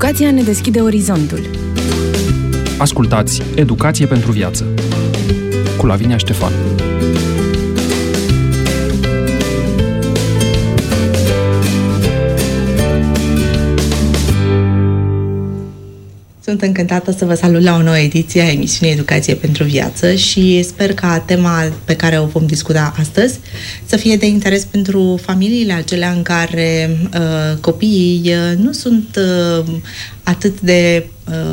Educația ne deschide orizontul. Ascultați Educație pentru viață cu Lavinia Ștefan. Sunt încântată să vă salut la o nouă ediție a emisiunii Educație pentru viață și sper ca tema pe care o vom discuta astăzi să fie de interes pentru familiile acelea în care copiii nu sunt atât de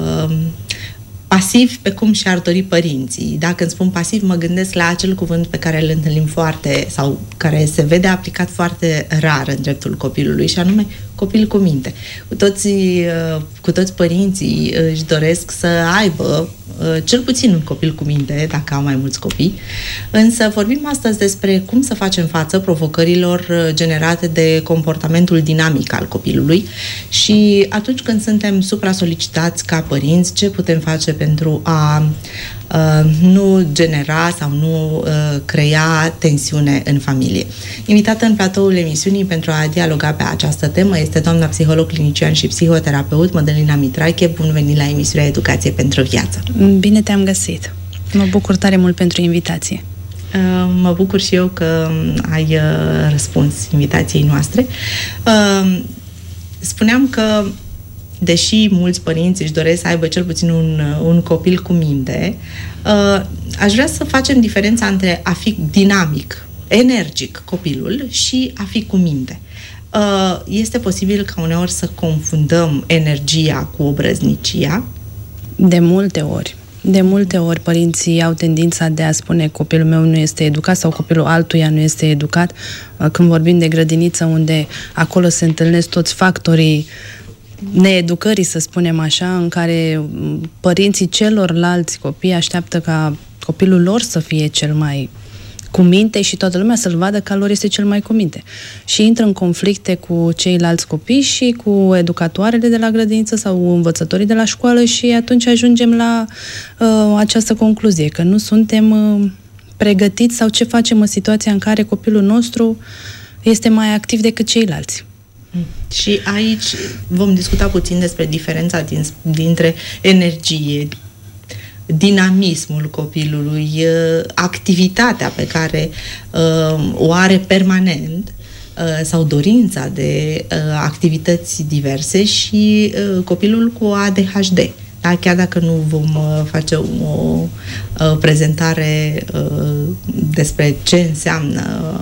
pasiv pe cum și-ar dori părinții. Dacă îmi spun pasiv, mă gândesc la acel cuvânt pe care îl întâlnim sau care se vede aplicat foarte rar în dreptul copilului, și anume copil cu minte. Cu toți părinții își doresc să aibă cel puțin un copil cu minte, dacă au mai mulți copii, însă vorbim astăzi despre cum să facem față provocărilor generate de comportamentul dinamic al copilului și atunci când suntem supra-solicitați ca părinți, ce putem face pentru a nu genera sau nu crea tensiune în familie. Invitată în platoul emisiunii pentru a dialoga pe această temă este doamna psiholog clinician și psihoterapeut Mădălina Mitrache. Bun venit la emisiunea Educație pentru viață! Bine te-am găsit! Mă bucur tare mult pentru invitație. Mă bucur și eu că ai răspuns invitației noastre. Spuneam că deși mulți părinți își doresc să aibă cel puțin un copil cu minte, aș vrea să facem diferența între a fi dinamic, energic copilul și a fi cu minte. Este posibil ca uneori să confundăm energia cu obrăznicia? De multe ori părinții au tendința de a spune copilul meu nu este educat sau copilul altuia nu este educat. Când vorbim de grădiniță, unde acolo se întâlnesc toți factorii needucării, să spunem așa, în care părinții celorlalți copii așteaptă ca copilul lor să fie cel mai cu minte și toată lumea să-l vadă că lor este cel mai cu minte. Și intră în conflicte cu ceilalți copii și cu educatoarele de la grădiniță sau învățătorii de la școală și atunci ajungem la această concluzie, că nu suntem pregătiți sau ce facem în situația în care copilul nostru este mai activ decât ceilalți. Și aici vom discuta puțin despre diferența dintre energie, dinamismul copilului, activitatea pe care o are permanent sau dorința de activități diverse și copilul cu ADHD. Da? Chiar dacă nu vom face o prezentare despre ce înseamnă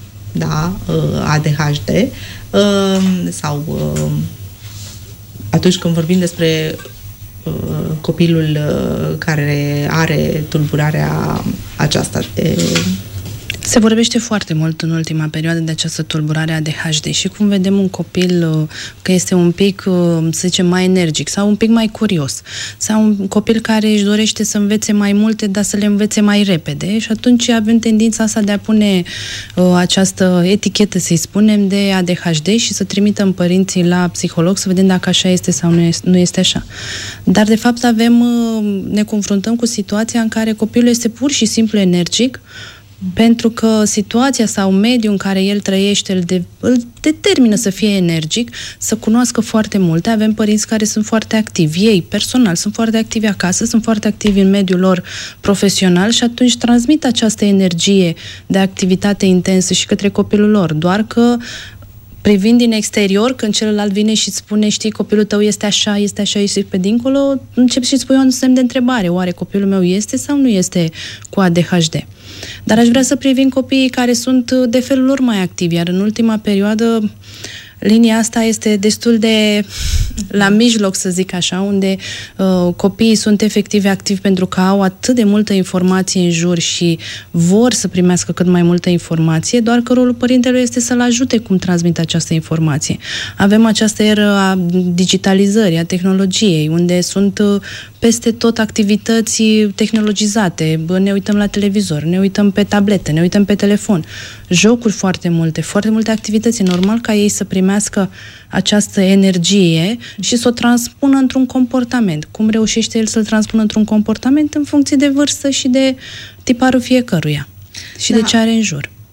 ADHD sau atunci când vorbim despre copilul care are tulburarea aceasta Se vorbește foarte mult în ultima perioadă de această tulburare ADHD și cum vedem un copil că este un pic, să zicem, mai energic sau un pic mai curios sau un copil care își dorește să învețe mai multe, dar să le învețe mai repede și atunci avem tendința asta de a pune această etichetă, să-i spunem, de ADHD și să trimitem părinții la psiholog să vedem dacă așa este sau nu este așa. Dar de fapt ne confruntăm cu situația în care copilul este pur și simplu energic pentru că situația sau mediul în care el trăiește îl determină să fie energic, să cunoască foarte multe. Avem părinți care sunt foarte activi, ei personal sunt foarte activi acasă, sunt foarte activi în mediul lor profesional și atunci transmit această energie de activitate intensă și către copilul lor, doar că privind din exterior, când celălalt vine și îți spune, știi, copilul tău este așa, și pe dincolo, începi și îți pui un semn de întrebare. Oare copilul meu este sau nu este cu ADHD? Dar aș vrea să privim copiii care sunt de felul lor mai activi, iar în ultima perioadă linia asta este destul de la mijloc, să zic așa, unde copiii sunt efectiv activi pentru că au atât de multă informație în jur și vor să primească cât mai multă informație, doar că rolul părintelui este să-l ajute cum transmite această informație. Avem această eră a digitalizării, a tehnologiei, unde sunt peste tot activități tehnologizate. Ne uităm la televizor, ne uităm pe tablete, ne uităm pe telefon. Jocuri foarte multe activități. E normal ca ei să primească această energie și să o transpună într-un comportament. Cum reușește el să-l transpună într-un comportament în funcție de vârstă și de tiparul fiecăruia și de ce are în jur.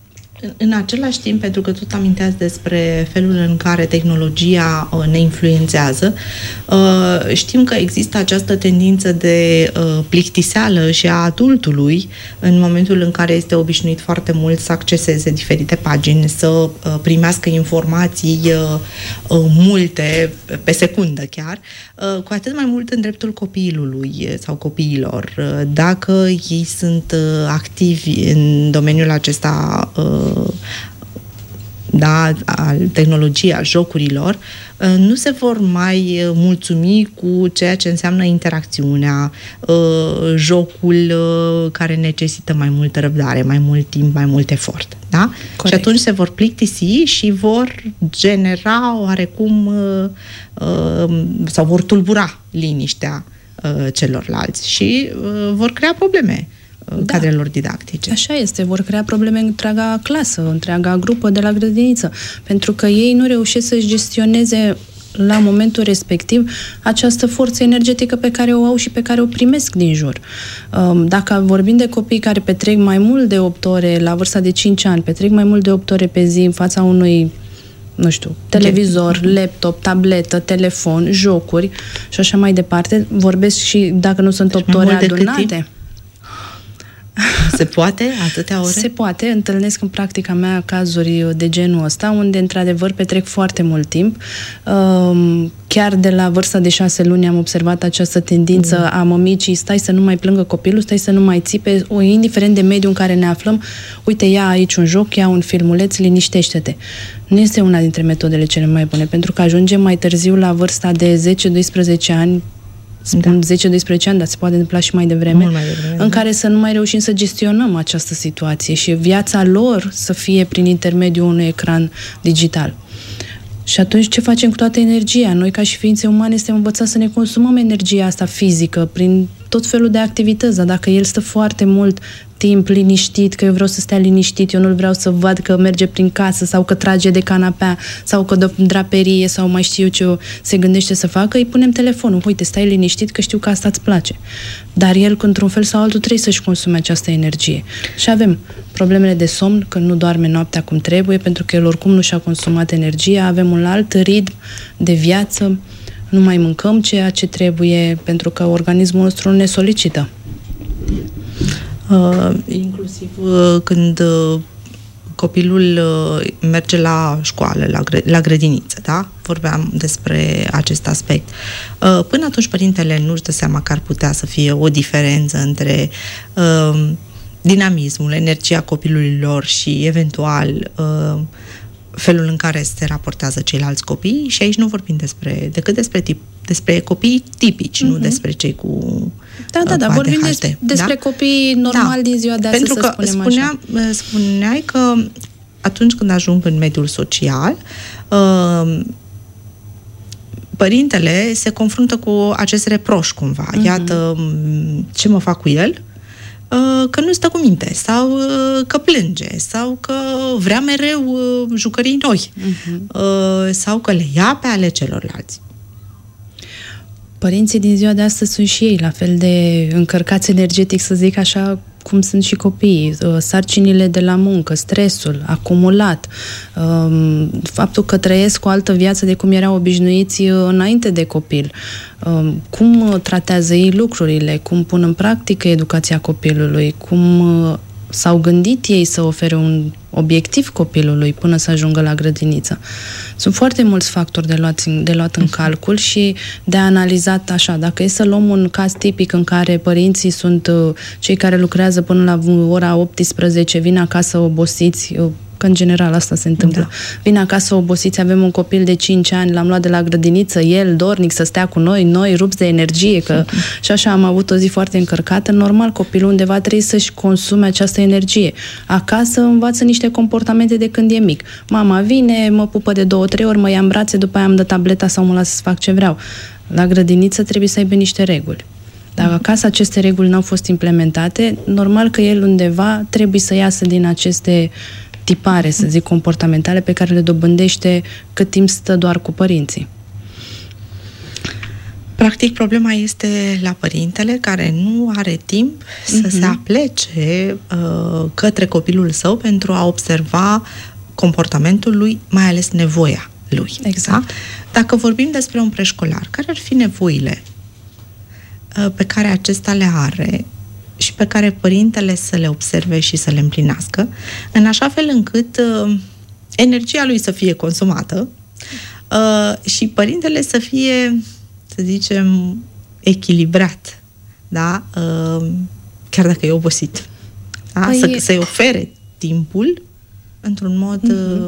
în același timp, pentru că tot aminteați despre felul în care tehnologia ne influențează, știm că există această tendință de plictiseală și a adultului în momentul în care este obișnuit foarte mult să acceseze diferite pagini, să primească informații multe, pe secundă chiar, cu atât mai mult în dreptul copilului sau copiilor. Dacă ei sunt activi în domeniul acesta al tehnologiei, al jocurilor, nu se vor mai mulțumi cu ceea ce înseamnă interacțiunea, jocul care necesită mai multă răbdare, mai mult timp, mai mult efort. Da? Corect. Și atunci se vor plictisi și vor genera oarecum sau vor tulbura liniștea celorlalți și vor crea probleme cadrelor didactice. Așa este, vor crea probleme întreaga clasă, întreaga grupă de la grădiniță, pentru că ei nu reușesc să-și gestioneze la momentul respectiv această forță energetică pe care o au și pe care o primesc din jur. Dacă vorbim de copii care petrec mai mult de 8 ore, la vârsta de 5 ani, petrec mai mult de 8 ore pe zi în fața unui televizor, laptop, tabletă, telefon, jocuri și așa mai departe, vorbesc și dacă nu sunt 8 ore adunate. Se poate? Atâtea ore? Se poate. Întâlnesc în practica mea cazuri de genul ăsta, unde într-adevăr petrec foarte mult timp. Chiar de la vârsta de 6 luni am observat această tendință a mămicii: stai să nu mai plângă copilul, stai să nu mai țipe, indiferent de mediul în care ne aflăm, uite, ia aici un joc, ia un filmuleț, liniștește-te. Nu este una dintre metodele cele mai bune, pentru că ajungem mai târziu la vârsta de 10-12 ani, spun 10-12 ani, dar se poate întâmpla și mai devreme, în care să nu mai reușim să gestionăm această situație și viața lor să fie prin intermediul unui ecran digital. Și atunci ce facem cu toată energia? Noi, ca și ființe umane, suntem învățați să ne consumăm energia asta fizică prin tot felul de activități, dar dacă el stă foarte mult timp liniștit, că eu vreau să stea liniștit, eu nu vreau să văd că merge prin casă sau că trage de canapea sau că de draperie sau mai știu eu ce se gândește să facă, îi punem telefonul. Uite, stai liniștit că știu că asta îți place. Dar el, într-un fel sau altul, trebuie să-și consume această energie. Și avem problemele de somn, că nu doarme noaptea cum trebuie, pentru că el oricum nu și-a consumat energia, avem un alt ritm de viață, nu mai mâncăm ceea ce trebuie, pentru că organismul nostru ne solicită. Inclusiv când copilul merge la școală, la grădiniță, da? Vorbeam despre acest aspect. Până atunci părintele nu-și dă seama că ar putea să fie o diferență între dinamismul, energia copilului lor și eventual felul în care se raportează ceilalți copii, și aici nu vorbim decât despre copii tipici, nu despre cei cu Da, vorbim despre copii normali din ziua de astăzi, pentru că spuneai că atunci când ajung în mediul social, părintele se confruntă cu acest reproș cumva. Iată, ce mă fac cu el? Că nu stă cu minte, sau că plânge, sau că vrea mereu jucării noi, sau că le ia pe ale celorlalți. Părinții din ziua de astăzi sunt și ei la fel de încărcați energetic, să zic așa, cum sunt și copiii. Sarcinile de la muncă, stresul acumulat, faptul că trăiesc o altă viață de cum erau obișnuiți înainte de copil, cum tratează ei lucrurile, cum pun în practică educația copilului, cum s-au gândit ei să ofere un obiectiv copilului până să ajungă la grădiniță. Sunt foarte mulți factori de luat în calcul și de analizat așa. Dacă e să luăm un caz tipic în care părinții sunt cei care lucrează până la ora 18, vin acasă obosiți, că în general asta se întâmplă. Da. Vin acasă obosiți, avem un copil de 5 ani, l-am luat de la grădiniță, el dornic să stea cu noi rupți de energie, că și așa am avut o zi foarte încărcată. Normal, copilul undeva trebuie să-și consume această energie. Acasă învață niște comportamente de când e mic. Mama vine, mă pupă de 2-3 ori, mă ia în brațe, după aia îmi dă tableta sau mă lasă să fac ce vreau. La grădiniță trebuie să aibă niște reguli. Dacă acasă aceste reguli n-au fost implementate, normal că el undeva trebuie să iasă din aceste tipare, să zic, comportamentale pe care le dobândește cât timp stă doar cu părinții. Practic, problema este la părintele care nu are timp să se aplece către copilul său pentru a observa comportamentul lui, mai ales nevoia lui. Exact. Da? Dacă vorbim despre un preșcolar, care ar fi nevoile pe care acesta le are și pe care părintele să le observe și să le împlinească, în așa fel încât energia lui să fie consumată și părintele să fie, să zicem, echilibrat, da? Chiar dacă e obosit. Da? Să-i ofere timpul într-un mod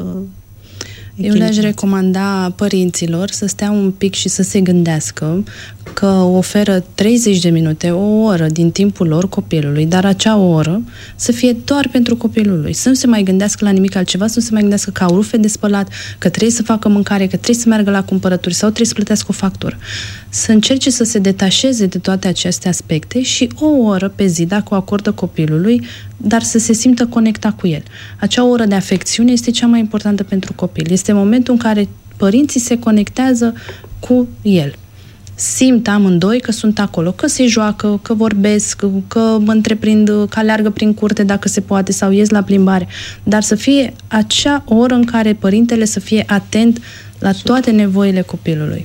eu le-aș recomanda părinților să stea un pic și să se gândească că oferă 30 de minute, o oră din timpul lor copilului, dar acea oră să fie doar pentru copilul lui. Să nu se mai gândească la nimic altceva, să nu se mai gândească că au rufe de spălat, că trebuie să facă mâncare, că trebuie să meargă la cumpărături sau trebuie să plătească o factură. Să încerce să se detașeze de toate aceste aspecte și o oră pe zi, dacă o acordă copilului, dar să se simtă conectat cu el. Acea oră de afecțiune este cea mai importantă pentru copil. Este momentul în care părinții se conectează cu el. Simt amândoi că sunt acolo, că se joacă, că vorbesc, că mă întreprind, că aleargă prin curte dacă se poate sau ies la plimbare, dar să fie acea oră în care părintele să fie atent la toate nevoile copilului.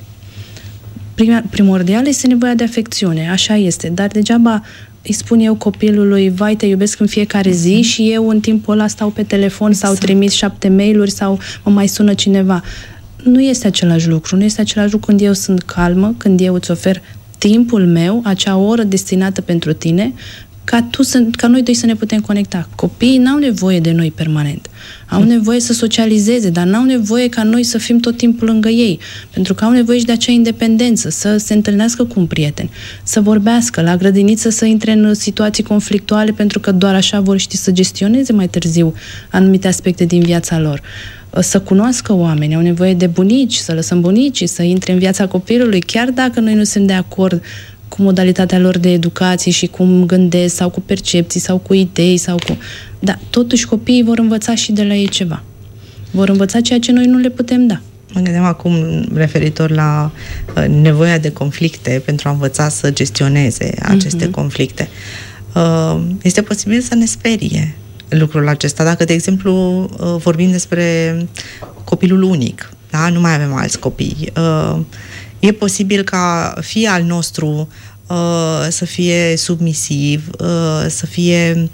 Primordial este nevoia de afecțiune, așa este, dar degeaba îi spun eu copilului, vai, te iubesc în fiecare zi și eu în timpul ăla stau pe telefon sau trimis 7 mail-uri sau mă mai sună cineva. Nu este același lucru. Nu este același lucru când eu sunt calmă, când eu îți ofer timpul meu, acea oră destinată pentru tine, ca noi doi să ne putem conecta. Copiii n-au nevoie de noi permanent. Au nevoie să socializeze, dar n-au nevoie ca noi să fim tot timpul lângă ei. Pentru că au nevoie și de acea independență, să se întâlnească cu un prieten, să vorbească, la grădiniță să intre în situații conflictuale, pentru că doar așa vor ști să gestioneze mai târziu anumite aspecte din viața lor. Să cunoască oameni, au nevoie de bunici, să lăsăm bunicii, să intre în viața copilului, chiar dacă noi nu suntem de acord cu modalitatea lor de educație și cum gândesc, sau cu percepții, sau cu idei, sau cu... Da, totuși copiii vor învăța și de la ei ceva. Vor învăța ceea ce noi nu le putem da. Mă gândeam acum referitor la nevoia de conflicte pentru a învăța să gestioneze aceste conflicte. Este posibil să ne sperie lucrul acesta. Dacă, de exemplu, vorbim despre copilul unic, da? Nu mai avem alți copii. E posibil ca fiul al nostru să fie submisiv, să fie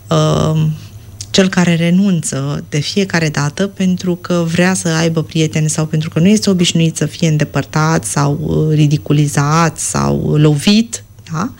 cel care renunță de fiecare dată pentru că vrea să aibă prieteni sau pentru că nu este obișnuit să fie îndepărtat sau ridiculizat sau lovit, da?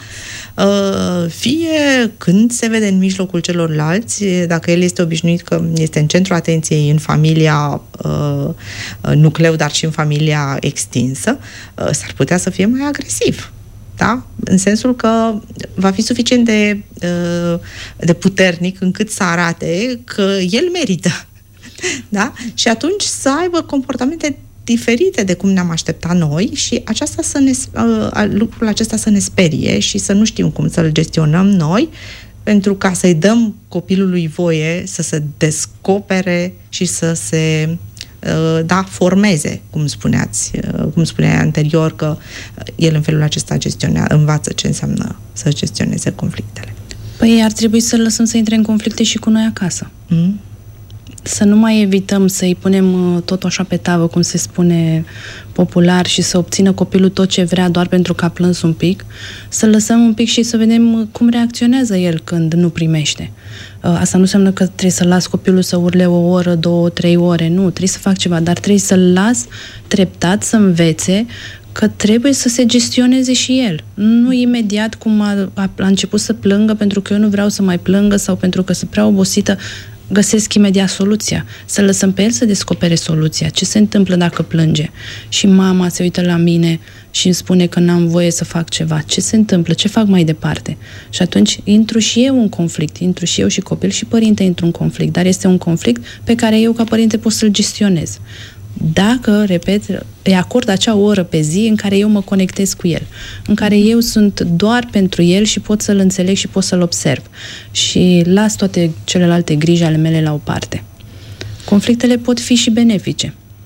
Fie când se vede în mijlocul celorlalți, dacă el este obișnuit că este în centrul atenției în familia nucleu, dar și în familia extinsă, s-ar putea să fie mai agresiv. Da? În sensul că va fi suficient de puternic încât să arate că el merită. Da? Și atunci să aibă comportamente diferite de cum ne-am așteptat noi și lucrul acesta să ne sperie și să nu știm cum să-l gestionăm noi, pentru ca să-i dăm copilului voie să se descopere și să se formeze, cum spuneai anterior, că el în felul acesta învață ce înseamnă să gestioneze conflictele. Păi ar trebui să lăsăm să intre în conflicte și cu noi acasă. Să nu mai evităm să-i punem tot așa pe tavă, cum se spune popular, și să obțină copilul tot ce vrea doar pentru că a plâns un pic, să lăsăm un pic și să vedem cum reacționează el când nu primește. Asta nu înseamnă că trebuie să las copilul să urle o oră, 2, 3 ore, nu, trebuie să fac ceva, dar trebuie să-l las treptat să învețe că trebuie să se gestioneze și el. Nu imediat cum a început să plângă pentru că eu nu vreau să mai plângă sau pentru că sunt prea obosită, găsesc imediat soluția. Să lăsăm pe el să descopere soluția. Ce se întâmplă dacă plânge? Și mama se uită la mine și îmi spune că n-am voie să fac ceva. Ce se întâmplă? Ce fac mai departe? Și atunci intru și eu în conflict. Intru și eu și copil și părinte intru în conflict. Dar este un conflict pe care eu ca părinte pot să-l gestionez. Dacă, repet, îi acord acea oră pe zi în care eu mă conectez cu el, în care eu sunt doar pentru el și pot să-l înțeleg și pot să-l observ și las toate celelalte griji ale mele la o parte. Conflictele pot fi și benefice.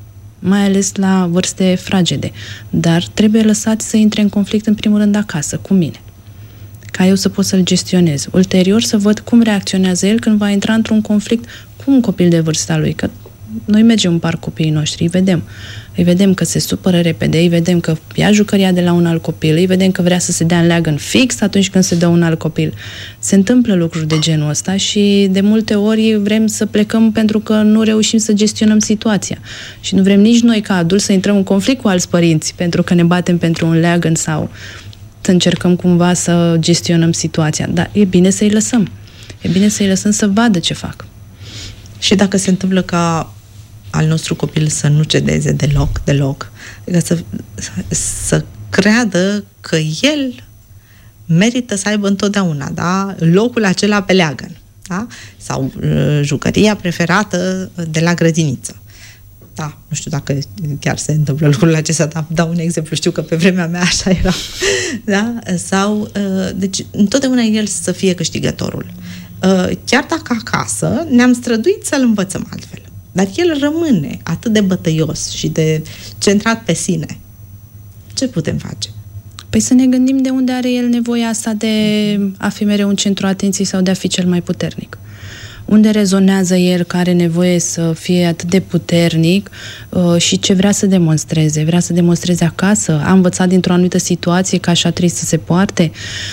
mai ales la vârste fragede. Dar trebuie lăsați să intre în conflict în primul rând acasă, cu mine, ca eu să pot să-l gestionez. Ulterior să văd cum reacționează el când va intra într-un conflict cu un copil de vârsta lui, că noi mergem în parc copiii noștri, îi vedem că se supără repede, îi vedem că ia jucăria de la un alt copil, îi vedem că vrea să se dea în leagăn fix atunci când se dă un alt copil. Se întâmplă lucruri de genul ăsta și de multe ori vrem să plecăm pentru că nu reușim să gestionăm situația. Și nu vrem nici noi ca adulți să intrăm în conflict cu alți părinți pentru că ne batem pentru un leagăn sau să încercăm cumva să gestionăm situația. Dar e bine să-i lăsăm. E bine să-i lăsăm să vadă ce fac. Și dacă se întâmplă ca al nostru copil să nu cedeze deloc, adică să creadă că el merită să aibă întotdeauna, da? Locul acela pe leagăn, da? Sau jucăria preferată de la grădiniță. Da, nu știu dacă chiar se întâmplă lucrul acesta, dar dau un exemplu, știu că pe vremea mea așa era. Da? Sau, deci, întotdeauna el să fie câștigătorul. Chiar dacă acasă ne-am străduit să-l învățăm altfel. Dar el rămâne atât de bătăios și de centrat pe sine. Ce putem face? Păi să ne gândim de unde are el nevoia asta de a fi mereu un centru atenției sau de a fi cel mai puternic. Unde rezonează el că are nevoie să fie atât de puternic și ce vrea să demonstreze. Vrea să demonstreze acasă? A învățat dintr-o anumită situație că așa trebuie să se poarte?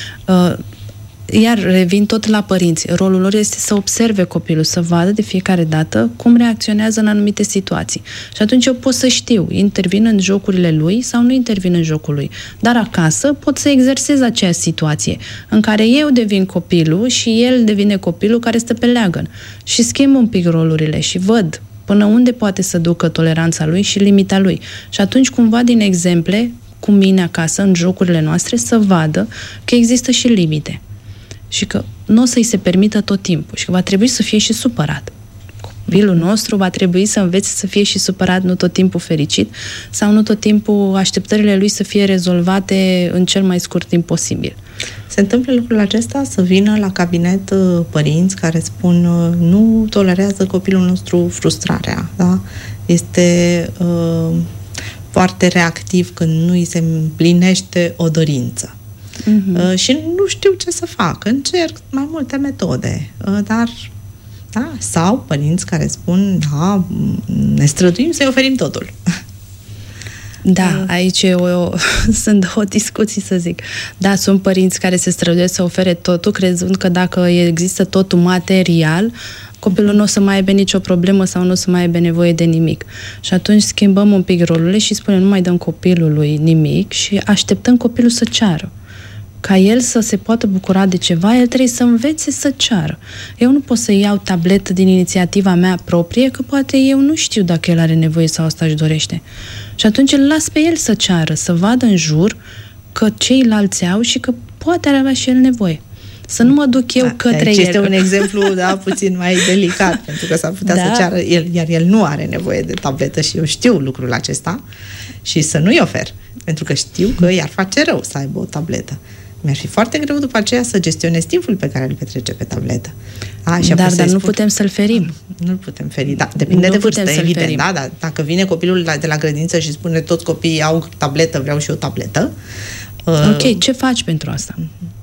Iar revin tot la părinți. Rolul lor este să observe copilul, să vadă de fiecare dată cum reacționează în anumite situații. Și atunci eu pot să știu, intervin în jocurile lui sau nu intervin în jocul lui. Dar acasă pot să exersez aceeași situație în care eu devin copilul și el devine copilul care stă pe leagăn. Și schimb un pic rolurile și văd până unde poate să ducă toleranța lui și limita lui. Și atunci cumva din exemple, cu mine acasă, în jocurile noastre, să vadă că există și limite. Și că nu o să-i se permită tot timpul și că va trebui să fie și supărat. Copilul nostru va trebui să învețe să fie și supărat, nu tot timpul fericit sau nu tot timpul așteptările lui să fie rezolvate în cel mai scurt timp posibil. Se întâmplă lucrul acesta să vină la cabinet părinți care spun nu tolerează copilul nostru frustrarea, da? Este foarte reactiv când nu îi se împlinește o dorință. Și nu știu ce să fac. Încerc mai multe metode, dar da, sau părinți care spun da, ne străduim să-i oferim totul. Da, aici sunt două discuții, să zic. Da, sunt părinți care se străduiesc să ofere totul, crezând că dacă există totul material, copilul nu o să mai aibă nicio problemă sau nu o să mai aibă nevoie de nimic. Și atunci schimbăm un pic rolurile și spunem nu mai dăm copilului nimic și așteptăm copilul să ceară. Ca el să se poată bucura de ceva, el trebuie să învețe să ceară. Eu nu pot să iau tabletă din inițiativa mea proprie, că poate eu nu știu dacă el are nevoie sau asta își dorește. Și atunci îl las pe el să ceară, să vadă în jur că ceilalți au și că poate avea și el nevoie. Să nu mă duc eu către el. Este un exemplu, da, puțin mai delicat, pentru că s-ar putea să ceară el, iar el nu are nevoie de tabletă și eu știu lucrul acesta și să nu-i ofer, pentru că știu că i-ar face rău să aibă o tabletă. Mi-ar fi foarte greu după aceea să gestionez timpul pe care îl petrece pe tabletă. Dar nu putem să-l ferim. Nu-l putem feri, da. Depinde de vârstă, evident. Da? Dar dacă vine copilul de la grădiniță și spune toți copiii au tabletă, vreau și eu tabletă. Ok, ce faci pentru asta?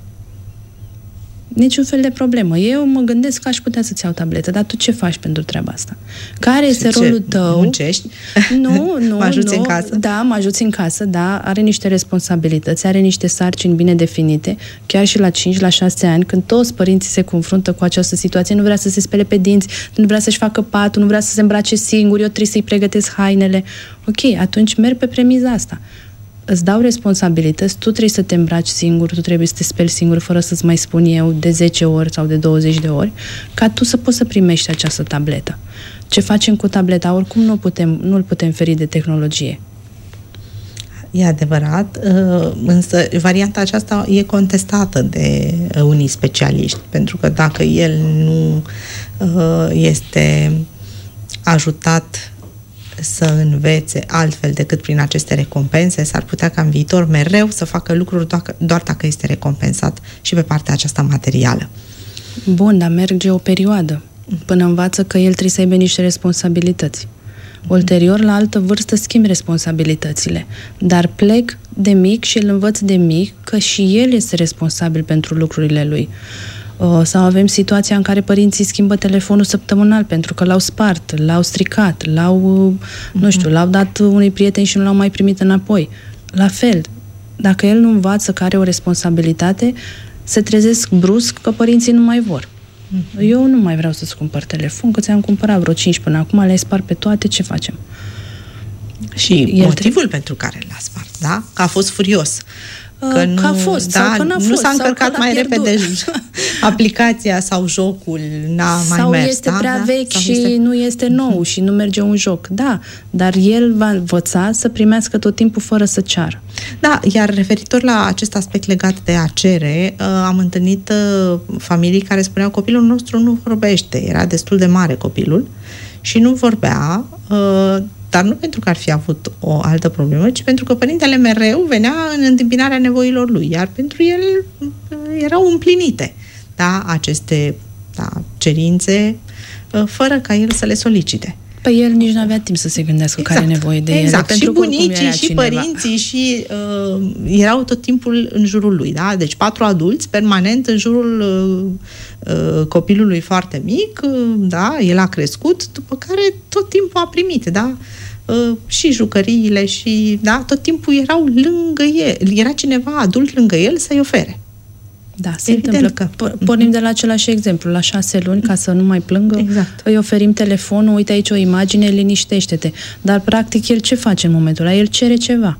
Niciun fel de problemă. Eu mă gândesc că aș putea să-ți iau tabletă, dar tu ce faci pentru treaba asta? Care este rolul tău? Muncești? Nu. Mă ajuți în casă? Da, mă ajuți în casă, da. Are niște responsabilități, are niște sarcini bine definite, chiar și la 5, la 6 ani, când toți părinții se confruntă cu această situație, nu vrea să se spele pe dinți, nu vrea să-și facă patul, nu vrea să se îmbrace singur, eu trebuie să-i pregătesc hainele. Ok, atunci merg pe premiza asta. Îți dau responsabilități, tu trebuie să te îmbraci singur, tu trebuie să te speli singur fără să-ți mai spun eu de 10 ori sau de 20 de ori, ca tu să poți să primești această tabletă. Ce facem cu tableta? Oricum nu-l putem feri de tehnologie. E adevărat, însă varianta aceasta e contestată de unii specialiști, pentru că dacă el nu este ajutat să învețe altfel decât prin aceste recompense, s-ar putea ca în viitor mereu să facă lucruri doar dacă este recompensat și pe partea aceasta materială. Bun, dar merge o perioadă până învață că el trebuie să aibă niște responsabilități. Ulterior, la altă vârstă, schimb responsabilitățile. Dar plec de mic și îl învăț de mic că și el este responsabil pentru lucrurile lui. Sau avem situația în care părinții schimbă telefonul săptămânal pentru că l-au spart, l-au stricat, nu știu, l-au dat unui prieten și nu l-au mai primit înapoi. La fel, dacă el nu învață că are o responsabilitate, se trezesc brusc că părinții nu mai vor. Eu nu mai vreau să-ți cumpăr telefon, că ți-am cumpărat vreo 5 până acum, le-ai spart pe toate, ce facem? Și motivul pentru care l-a spart, da? Că a fost furios. Că a fost, da, sau că n-a fost, nu s-a sau încărcat că l-a mai pierdut. repede aplicația sau jocul, n-a mai sau mers. este da? prea vechi sau și nu este nou și nu merge un joc. Da, dar el va învăța să primească tot timpul fără să ceară. Da, iar referitor la acest aspect legat de a cere, am întâlnit familii care spuneau copilul nostru nu vorbește, era destul de mare copilul și nu vorbea, dar nu pentru că ar fi avut o altă problemă, ci pentru că părintele mereu venea în întâmpinarea nevoilor lui, iar pentru el erau împlinite, da, aceste cerințe, fără ca el să le solicite. Păi el nici nu avea timp să se gândească care are nevoie de ele. Exact, și pentru bunicii, și părinții, și erau tot timpul în jurul lui, da? Deci 4 adulți permanent în jurul copilului foarte mic, da? El a crescut, după care tot timpul a primit, da? Și jucăriile și, da? Tot timpul erau lângă el, era cineva adult lângă el să-i ofere. Da, se întâmplă. Pornim de la același exemplu. La 6 luni, ca să nu mai plângă, exact. Îi oferim telefonul, uite aici o imagine, liniștește-te. Dar, practic, el ce face în momentul ăla? El cere ceva.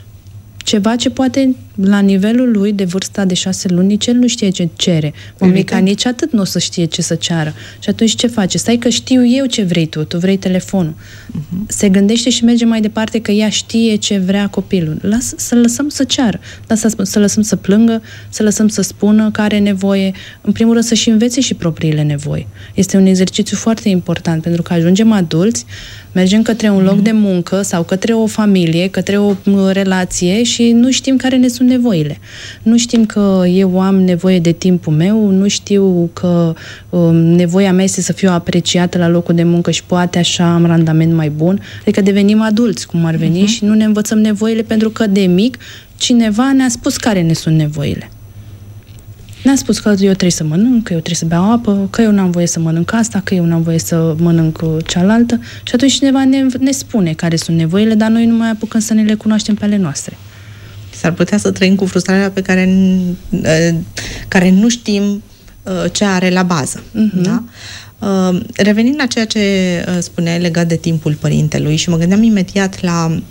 Ceva ce poate, la nivelul lui, de vârsta de 6 luni, nici el nu știe ce cere. Mămica nici atât nu o să știe ce să ceară. Și atunci ce face? Stai că știu eu ce vrei tu vrei telefonul. Se gândește și merge mai departe că ea știe ce vrea copilul. Să lăsăm să ceară. Să lăsăm să plângă, să lăsăm să spună că are nevoie. În primul rând să-și învețe și propriile nevoi. Este un exercițiu foarte important, pentru că ajungem adulți, mergem către un loc de muncă sau către o familie, către o relație și nu știm care ne sunt nevoile. Nu știm că eu am nevoie de timpul meu, nu știu că nevoia mea este să fiu apreciată la locul de muncă și poate așa am randament mai bun. Adică devenim adulți, cum ar veni, și nu ne învățăm nevoile pentru că de mic cineva ne-a spus care ne sunt nevoile. Ne-a spus că eu trebuie să mănânc, că eu trebuie să beau apă, că eu n-am voie să mănânc asta, că eu n-am voie să mănânc cealaltă și atunci cineva ne spune care sunt nevoile, dar noi nu mai apucăm să ne le cunoaștem pe ale noastre. S-ar putea să trăim cu frustrarea pe care nu știm ce are la bază. Da? Revenind la ceea ce spuneai legat de timpul părintelui și mă gândeam imediat la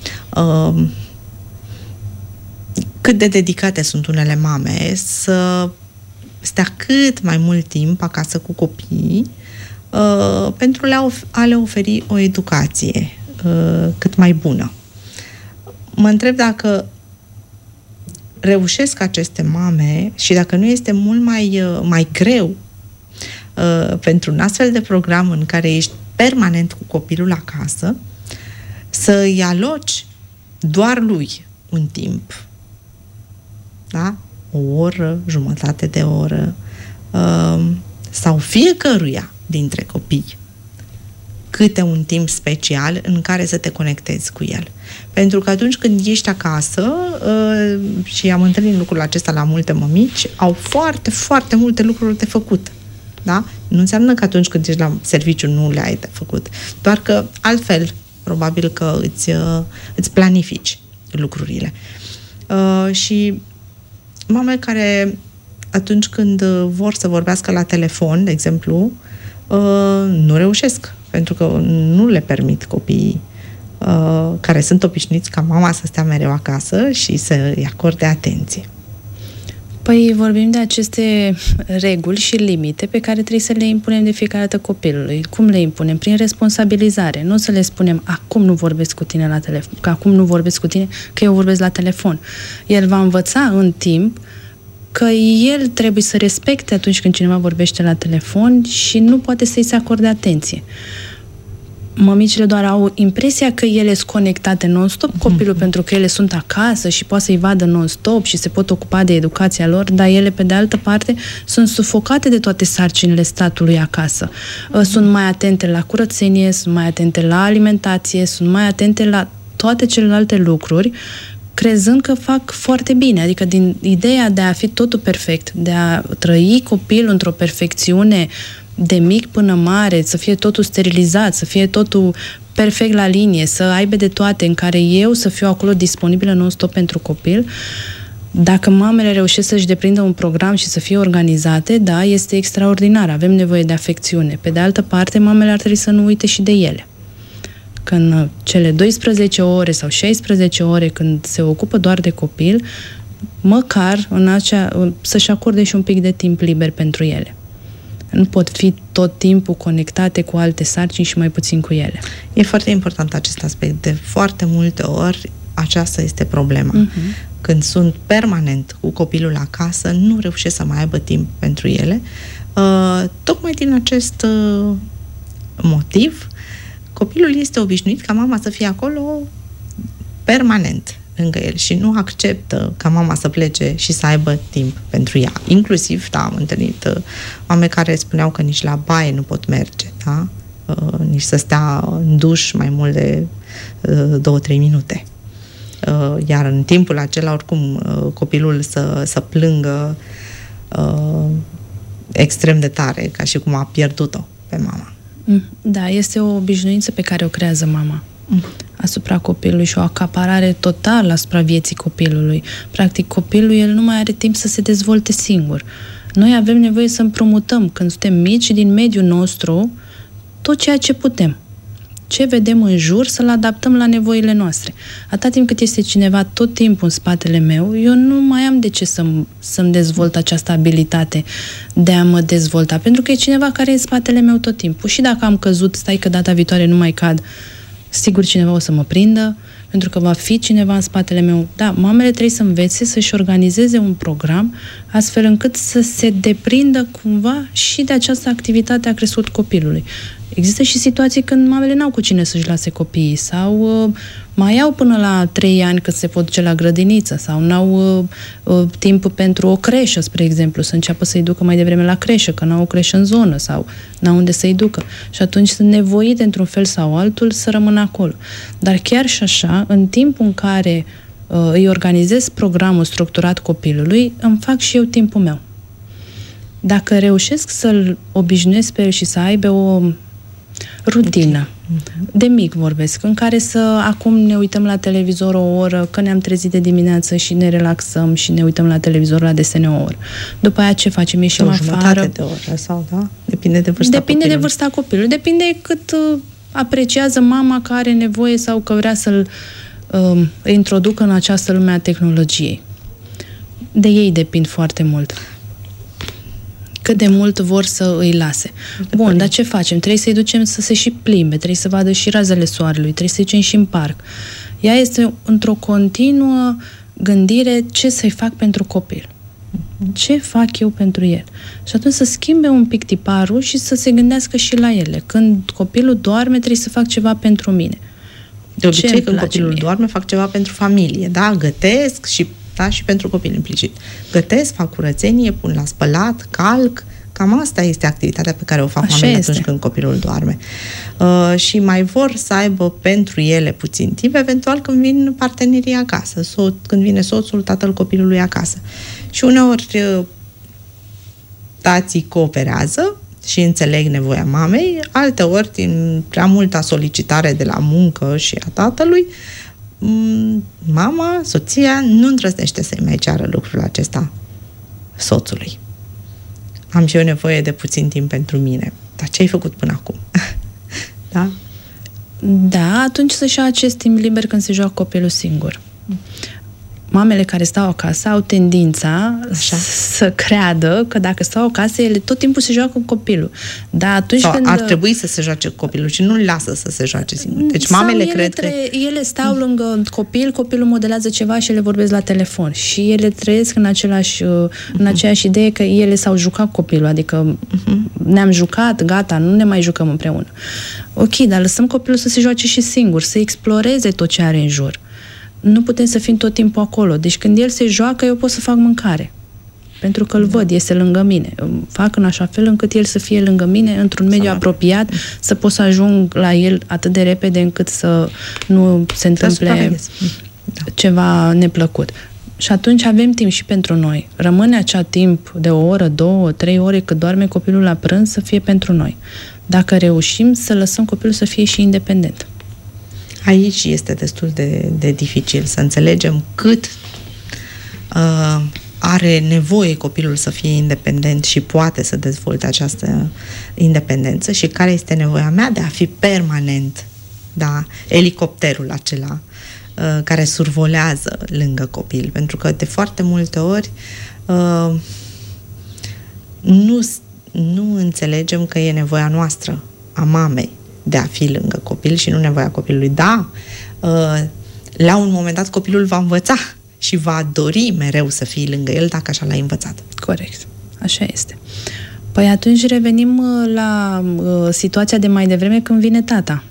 cât de dedicate sunt unele mame să stea cât mai mult timp acasă cu copiii pentru a le oferi o educație cât mai bună. Mă întreb dacă reușesc aceste mame și dacă nu este mult mai greu pentru un astfel de program în care ești permanent cu copilul acasă, să-i aloci doar lui un timp. Da? O oră, jumătate de oră, sau fiecăruia dintre copii câte un timp special în care să te conectezi cu el. Pentru că atunci când ești acasă, și am întâlnit lucrul acesta la multe mămici, au foarte, foarte multe lucruri de făcut. Da? Nu înseamnă că atunci când ești la serviciu nu le ai de făcut. Doar că altfel, probabil că îți planifici lucrurile. Și mame care atunci când vor să vorbească la telefon, de exemplu, nu reușesc, pentru că nu le permit copiii care sunt obișnuiți ca mama să stea mereu acasă și să-i acorde atenție. Păi vorbim de aceste reguli și limite pe care trebuie să le impunem de fiecare dată copilului. Cum le impunem? Prin responsabilizare. Nu să le spunem, acum nu vorbesc cu tine la telefon, că acum nu vorbesc cu tine, că eu vorbesc la telefon. El va învăța în timp că el trebuie să respecte atunci când cineva vorbește la telefon și nu poate să-i se acorde atenție. mămicile doar au impresia că ele sunt conectate non-stop copilul pentru că ele sunt acasă și poate să-i vadă non-stop și se pot ocupa de educația lor, dar ele, pe de altă parte, sunt sufocate de toate sarcinile statului acasă. Sunt mai atente la curățenie, sunt mai atente la alimentație, sunt mai atente la toate celelalte lucruri, crezând că fac foarte bine. Adică din ideea de a fi totul perfect, de a trăi copilul într-o perfecțiune de mic până mare, să fie totul sterilizat, să fie totul perfect la linie, să aibă de toate, în care eu să fiu acolo disponibilă non-stop pentru copil. Dacă mamele reușesc să-și deprindă un program și să fie organizate, da, este extraordinar, avem nevoie de afecțiune. Pe de altă parte, mamele ar trebui să nu uite și de ele. Când cele 12 ore sau 16 ore când se ocupă doar de copil, măcar să-și acorde și un pic de timp liber pentru ele. Nu pot fi tot timpul conectate cu alte sarcini și mai puțin cu ele. E foarte important acest aspect. De foarte multe ori aceasta este problema. Când sunt permanent cu copilul acasă, nu reușesc să mai aibă timp pentru ele. Tocmai din acest motiv, copilul este obișnuit ca mama să fie acolo permanent lângă el și nu acceptă ca mama să plece și să aibă timp pentru ea. Inclusiv, da, am întâlnit mame care spuneau că nici la baie nu pot merge, da? Nici să stea în duș mai mult de 2-3 minute. Iar în timpul acela, oricum, copilul să plângă extrem de tare, ca și cum a pierdut-o pe mama. Da, este o obișnuință pe care o creează mama asupra copilului și o acaparare totală asupra vieții copilului. Practic, copilul, el nu mai are timp să se dezvolte singur. Noi avem nevoie să împrumutăm, când suntem mici, din mediul nostru, tot ceea ce putem. Ce vedem în jur, să-l adaptăm la nevoile noastre. Atât timp cât este cineva tot timpul în spatele meu, eu nu mai am de ce să-mi dezvolt această abilitate de a mă dezvolta, pentru că e cineva care e în spatele meu tot timpul. Și dacă am căzut, stai că data viitoare nu mai cad, sigur cineva o să mă prindă, pentru că va fi cineva în spatele meu. Da, mamele trebuie să învețe să-și organizeze un program astfel încât să se deprindă cumva și de această activitate a crescut copilului. Există și situații când mamele n-au cu cine să-și lase copiii sau mai au până la 3 ani când se pot duce la grădiniță sau n-au timp pentru o creșă, spre exemplu, să înceapă să-i ducă mai devreme la creșă, că n-au o creșă în zonă sau n-au unde să-i ducă. Și atunci sunt nevoite, într-un fel sau altul, să rămână acolo. Dar chiar și așa, în timpul în care îi organizez programul structurat copilului, îmi fac și eu timpul meu. Dacă reușesc să-l obișnuiesc pe el și să aibă o rutină, de mic vorbesc, în care acum ne uităm la televizor o oră, că ne-am trezit de dimineață și ne relaxăm și ne uităm la televizor la desene o oră. După aia ce facem? Ieșim afară. De oră sau, da? Depinde de vârsta copilului. Depinde de vârsta copilului. Depinde cât apreciază mama că are nevoie sau că vrea să-l introducă în această lume a tehnologiei. De ei depind foarte mult. Cât de mult vor să îi lase. Bun, dar ce facem? Trebuie să-i ducem să se și plimbe, trebuie să vadă și razele soarelui, trebuie să-i ducem și în parc. Ea este într-o continuă gândire ce să-i fac pentru copil. Ce fac eu pentru el? Și atunci să schimbe un pic tiparul și să se gândească și la ele. Când copilul doarme, trebuie să fac ceva pentru mine. De obicei, când copilul doarme, fac ceva pentru familie, da? Gătesc și pentru copil implicit. Gătesc, fac curățenie, pun la spălat, calc. Cam asta este activitatea pe care o fac mamele atunci când copilul doarme. Și mai vor să aibă pentru ele puțin timp, eventual când vin partenerii acasă, când vine soțul, tatăl copilului acasă. Și uneori tații cooperează și înțeleg nevoia mamei, alteori, din prea multă solicitare de la muncă și a tatălui, mama, soția, nu îndrăznește să-i mai ceară lucrul acesta soțului. Am și eu nevoie de puțin timp pentru mine. Dar ce ai făcut până acum? Da? Da, atunci să-și ia acest timp liber când se joacă copilul singur. Mamele care stau acasă au tendința să creadă că dacă stau acasă, ele tot timpul se joacă cu copilul. Dar atunci sau când ar trebui să se joace cu copilul și nu-l lasă să se joace singur. Deci mamele cred că ele stau lângă copil, copilul modelează ceva și ele vorbesc la telefon. Și ele trăiesc în aceeași idee că ele s-au jucat copilul, adică ne-am jucat, gata, nu ne mai jucăm împreună. Ok, dar lăsăm copilul să se joace și singur, să exploreze tot ce are în jur. Nu putem să fim tot timpul acolo. Deci când el se joacă, eu pot să fac mâncare. Pentru că îl văd, este lângă mine. Fac în așa fel încât el să fie lângă mine, într-un mediu apropiat, să pot să ajung la el atât de repede încât să nu se întâmple ceva neplăcut. Și atunci avem timp și pentru noi. Rămâne acea timp de 1 oră, 2, 3 ore cât doarme copilul la prânz să fie pentru noi. Dacă reușim să lăsăm copilul să fie și independent. Aici este destul de dificil să înțelegem cât are nevoie copilul să fie independent și poate să dezvolte această independență și care este nevoia mea de a fi permanent, da, elicopterul acela care survolează lângă copil. Pentru că de foarte multe ori nu înțelegem că e nevoia noastră, a mamei, de a fi lângă copil și nu nevoia copilului. Da, la un moment dat copilul va învăța și va dori mereu să fii lângă el dacă așa l-ai învățat. Corect. Așa este. Păi atunci revenim la situația de mai devreme când vine tata.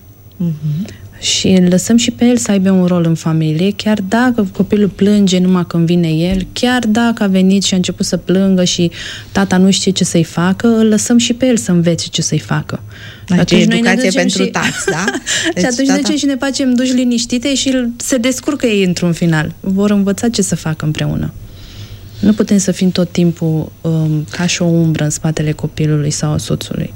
Și îl lăsăm și pe el să aibă un rol în familie, chiar dacă copilul plânge numai când vine el, chiar dacă a venit și a început să plângă și tata nu știe ce să-i facă, îl lăsăm și pe el să învețe ce să-i facă. Deci educație pentru tați, da? Deci, și atunci tata... și ne facem duși liniștite și se descurcă ei într-un final. Vor învăța ce să facă împreună. Nu putem să fim tot timpul ca și o umbră în spatele copilului sau a soțului.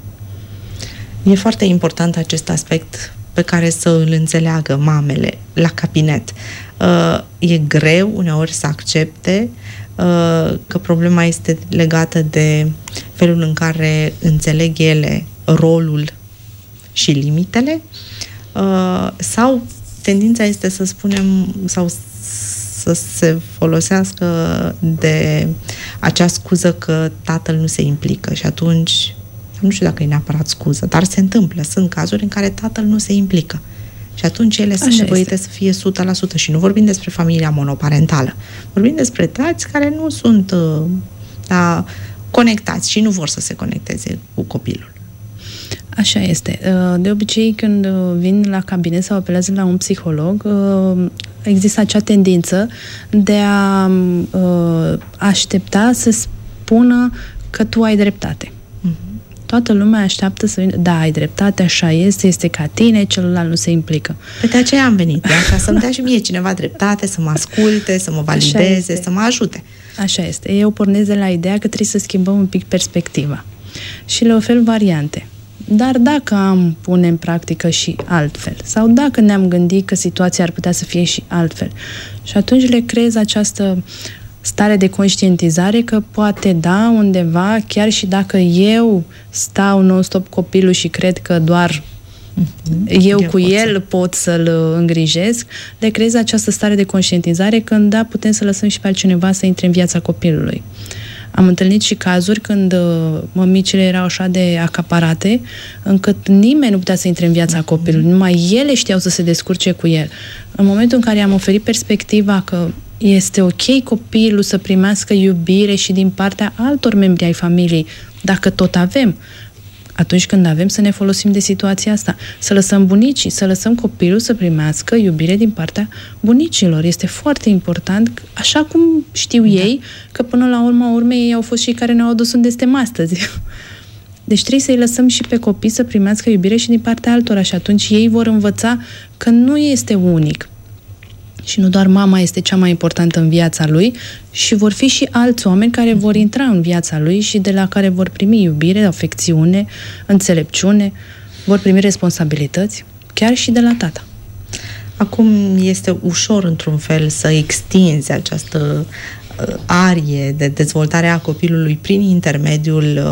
E foarte important acest aspect pe care să îl înțeleagă mamele la cabinet. E greu uneori să accepte că problema este legată de felul în care înțeleg ele rolul și limitele sau tendința este să spunem sau să se folosească de acea scuză că tatăl nu se implică și atunci nu știu dacă e neapărat scuză, dar se întâmplă. Sunt cazuri în care tatăl nu se implică. Și atunci ele sunt nevoite să fie 100%. Și nu vorbim despre familia monoparentală. Vorbim despre tați care nu sunt conectați și nu vor să se conecteze cu copilul. Așa este. De obicei, când vin la cabinet sau apelează la un psiholog, există acea tendință de a aștepta să spună că tu ai dreptate. Toată lumea așteaptă să vină, da, ai dreptate, așa este ca tine, celălalt nu se implică. Pe de aceea am venit, ca să-mi dea și mie cineva dreptate, să mă asculte, să mă valideze, să mă ajute. Așa este. Eu pornesc de la ideea că trebuie să schimbăm un pic perspectiva și le ofer variante. Dar dacă am pune în practică și altfel, sau dacă ne-am gândit că situația ar putea să fie și altfel, și atunci le creez această stare de conștientizare că poate da undeva, chiar și dacă eu stau non-stop copilul și cred că doar eu cu el pot să-l îngrijesc, le creez această stare de conștientizare când da, putem să lăsăm și pe altcineva să intre în viața copilului. Am întâlnit și cazuri când mămicile erau așa de acaparate încât nimeni nu putea să intre în viața copilului, numai ele știau să se descurce cu el. În momentul în care am oferit perspectiva că este ok copilul să primească iubire și din partea altor membri ai familiei, dacă tot avem, atunci când avem să ne folosim de situația asta, să lăsăm bunicii, să lăsăm copilul să primească iubire din partea bunicilor. Este foarte important, așa cum știu ei, că până la urma urmei ei au fost cei care ne-au adus unde suntem astăzi. Deci trebuie să-i lăsăm și pe copii să primească iubire și din partea altora și atunci ei vor învăța că nu este unic. Și nu doar mama este cea mai importantă în viața lui, și vor fi și alți oameni care vor intra în viața lui și de la care vor primi iubire, afecțiune, înțelepciune, vor primi responsabilități, chiar și de la tata. Acum este ușor, într-un fel, să extinzi această arie de dezvoltare a copilului prin intermediul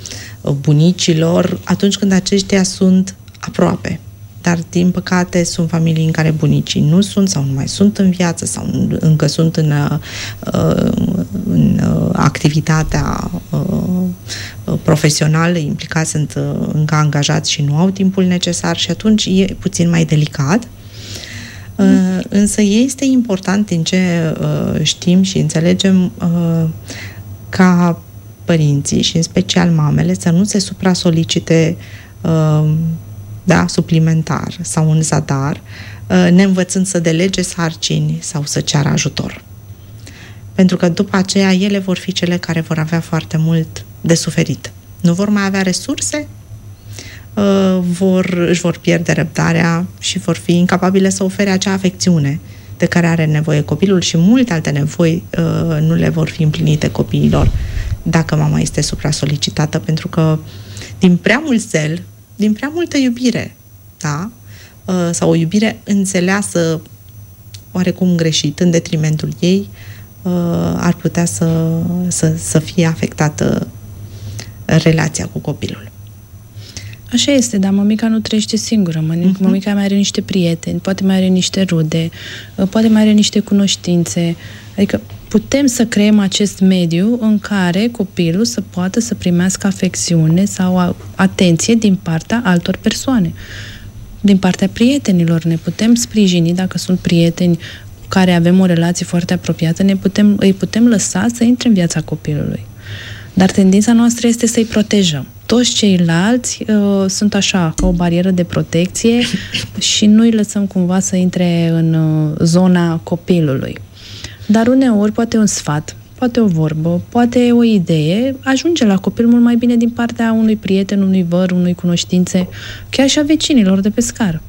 bunicilor, atunci când aceștia sunt aproape. Dar, din păcate, sunt familii în care bunicii nu sunt sau nu mai sunt în viață sau încă sunt în activitatea profesională, implicați, sunt încă angajați și nu au timpul necesar și atunci e puțin mai delicat. Însă este important, din ce știm și înțelegem, ca părinții și în special mamele să nu se supra-solicite suplimentar sau în zadar, neînvățând să delege sarcini sau să ceară ajutor. Pentru că după aceea ele vor fi cele care vor avea foarte mult de suferit. Nu vor mai avea resurse, își vor pierde răbdarea și vor fi incapabile să ofere acea afecțiune de care are nevoie copilul și multe alte nevoi nu le vor fi împlinite copiilor dacă mama este supra-solicitată, pentru că din prea mult zel, din prea multă iubire, da? Sau o iubire înțeleasă oarecum greșit, în detrimentul ei, ar putea să fie afectată relația cu copilul. Așa este, dar mămica nu trăiește singură. Mămica mai are niște prieteni, poate mai are niște rude, poate mai are niște cunoștințe. Adică putem să creăm acest mediu în care copilul să poată să primească afecțiune sau atenție din partea altor persoane. Din partea prietenilor ne putem sprijini, dacă sunt prieteni cu care avem o relație foarte apropiată, îi putem lăsa să intre în viața copilului. Dar tendința noastră este să-i protejăm. Toți ceilalți sunt așa, ca o barieră de protecție și nu îi lăsăm cumva să intre în zona copilului. Dar uneori, poate un sfat, poate o vorbă, poate o idee, ajunge la copil mult mai bine din partea unui prieten, unui văr, unui cunoștințe, chiar și a vecinilor de pe scară.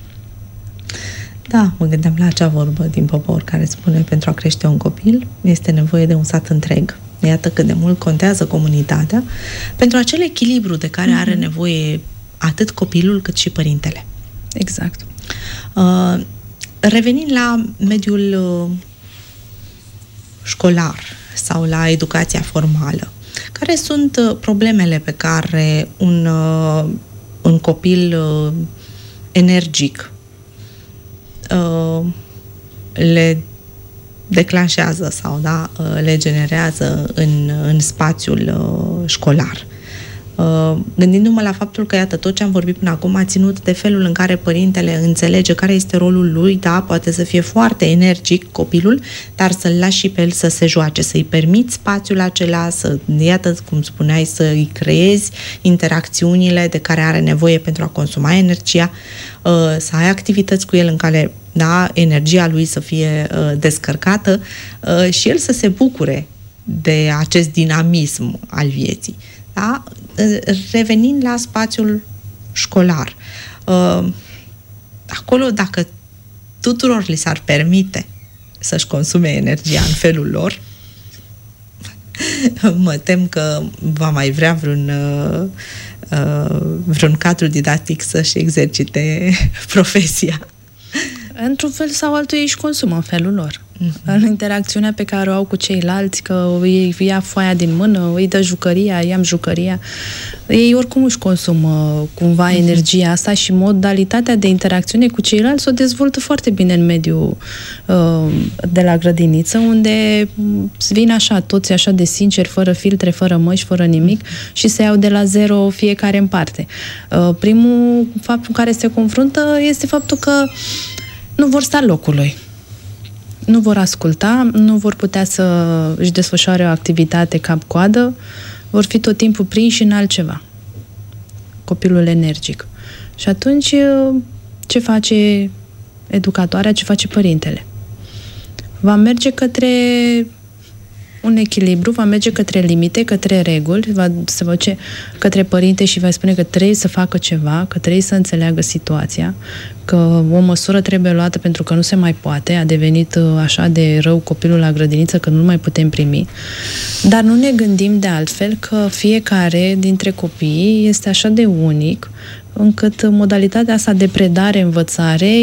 Da, mă gândeam la acea vorbă din popor care spune: pentru a crește un copil este nevoie de un sat întreg. Iată cât de mult contează comunitatea pentru acel echilibru de care are nevoie atât copilul cât și părintele. Exact. Revenind la mediul școlar sau la educația formală, care sunt problemele pe care un copil energic le declanșează sau le generează în spațiul școlar? Gândindu-mă la faptul că, iată, tot ce am vorbit până acum a ținut de felul în care părintele înțelege care este rolul lui, poate să fie foarte energic copilul, dar să-l lași și pe el să se joace, să-i permiți spațiul acela, iată, cum spuneai, să-i creezi interacțiunile de care are nevoie pentru a consuma energia, să ai activități cu el în care energia lui să fie descărcată și el să se bucure de acest dinamism al vieții. Da? Revenind la spațiul școlar, acolo, dacă tuturor li s-ar permite să-și consume energia în felul lor, mă tem că va mai vrea vreun cadru didactic să-și exercite profesia. Într-un fel sau altul ei își consumă în felul lor. În interacțiunea pe care o au cu ceilalți, că îi ia foaia din mână, îi dă jucăria, i-am jucăria. Ei oricum își consumă cumva energia asta și modalitatea de interacțiune cu ceilalți o dezvoltă foarte bine în mediul de la grădiniță, unde vin așa, toți așa de sinceri, fără filtre, fără măști, fără nimic și se iau de la zero fiecare în parte. Primul fapt cu care se confruntă este faptul că nu vor sta locului. Nu vor asculta, nu vor putea să își desfășoare o activitate cap-coadă, vor fi tot timpul prinși în altceva. Copilul energic. Și atunci, ce face educatoarea, ce face părintele? Va merge către un echilibru, va merge către limite, către reguli, se va duce către părinte și va spune că trebuie să facă ceva, că trebuie să înțeleagă situația, că o măsură trebuie luată pentru că nu se mai poate, a devenit așa de rău copilul la grădiniță că nu mai putem primi. Dar nu ne gândim de altfel că fiecare dintre copii este așa de unic, încât modalitatea asta de predare-învățare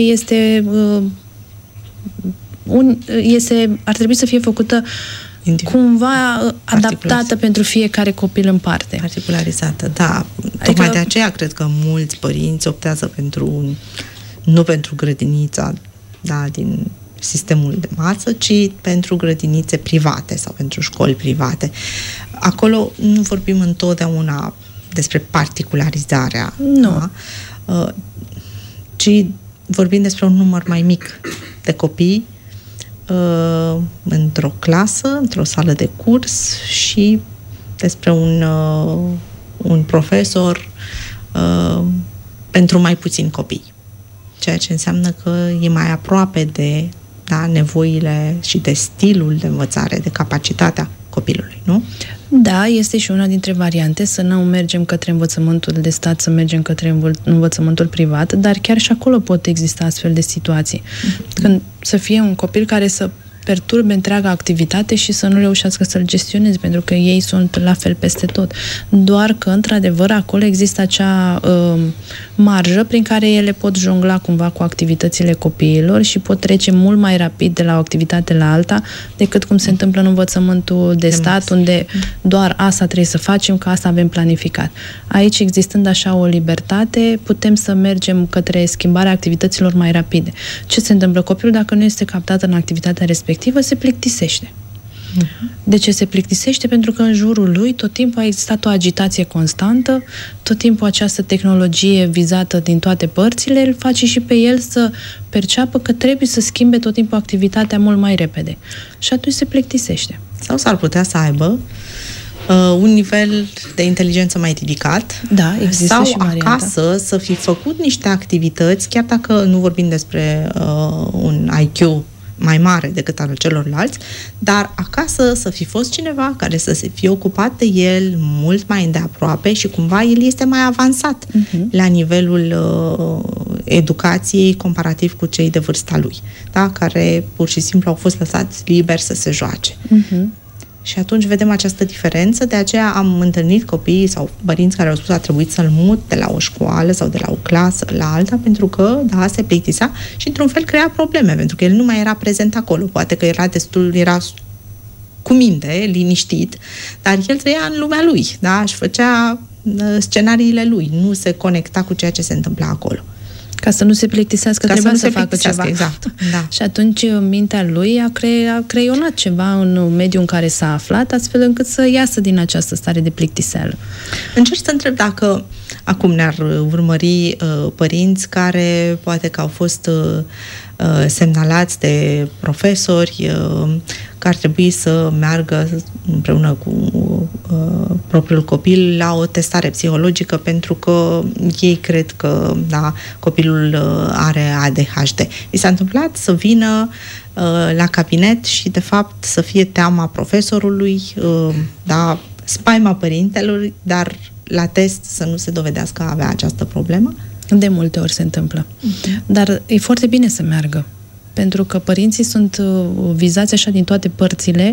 ar trebui să fie făcută cumva adaptată pentru fiecare copil în parte. Particularizată, da. Tocmai de aceea cred că mulți părinți optează nu pentru grădinița din sistemul de masă, ci pentru grădinițe private sau pentru școli private. Acolo nu vorbim întotdeauna despre particularizarea, ci vorbim despre un număr mai mic de copii într-o clasă, într-o sală de curs și despre un profesor pentru mai puțini copii. Ceea ce înseamnă că e mai aproape de nevoile și de stilul de învățare, de capacitatea copilului, nu? Da, este și una dintre variante, să nu mergem către învățământul de stat, să mergem către învățământul privat, dar chiar și acolo pot exista astfel de situații. Când să fie un copil care să perturbe întreaga activitate și să nu reușească să-l gestioneze, pentru că ei sunt la fel peste tot. Doar că, într-adevăr, acolo există acea marjă prin care ele pot jongla cumva cu activitățile copiilor și pot trece mult mai rapid de la o activitate la alta decât cum se întâmplă în învățământul de stat, unde doar asta trebuie să facem, că asta avem planificat. Aici, existând așa o libertate, putem să mergem către schimbarea activităților mai rapide. Ce se întâmplă? Copilul, dacă nu este captat în activitatea respectivă, se plictisește. De ce se plictisește? Pentru că în jurul lui tot timpul a existat o agitație constantă, tot timpul această tehnologie vizată din toate părțile îl face și pe el să perceapă că trebuie să schimbe tot timpul activitatea mult mai repede. Și atunci se plictisește. Sau s-ar putea să aibă un nivel de inteligență mai ridicat. Da, există sau și varianta. Acasă să fi făcut niște activități, chiar dacă nu vorbim despre un IQ mai mare decât al celorlalți, dar acasă să fi fost cineva care să se fie ocupat de el mult mai îndeaproape și cumva el este mai avansat la nivelul educației comparativ cu cei de vârsta lui, da? Care pur și simplu au fost lăsați liberi să se joace. Și atunci vedem această diferență, de aceea am întâlnit copii sau părinți care au spus că a trebuit să-l mut de la o școală sau de la o clasă la alta, pentru că, da, se plictisea și într-un fel crea probleme, pentru că el nu mai era prezent acolo. Poate că era cu minte, liniștit, dar el trăia în lumea lui, da, și făcea scenariile lui, nu se conecta cu ceea ce se întâmpla acolo. Ca să nu se plictisească, trebuia să facă ceva. Exact. Da. Și atunci mintea lui a creionat ceva în mediul în care s-a aflat, astfel încât să iasă din această stare de plictiseală. Încerc să întreb dacă acum ne-ar urmări părinți care poate că au fost semnalați de profesori că ar trebui să meargă împreună cu propriul copil la o testare psihologică pentru că ei cred că, da, copilul are ADHD. Mi s-a întâmplat să vină la cabinet și, de fapt, să fie teama profesorului, da, spaima părintelui, dar la test să nu se dovedească că avea această problemă? De multe ori se întâmplă. Dar e foarte bine să meargă, pentru că părinții sunt vizați așa din toate părțile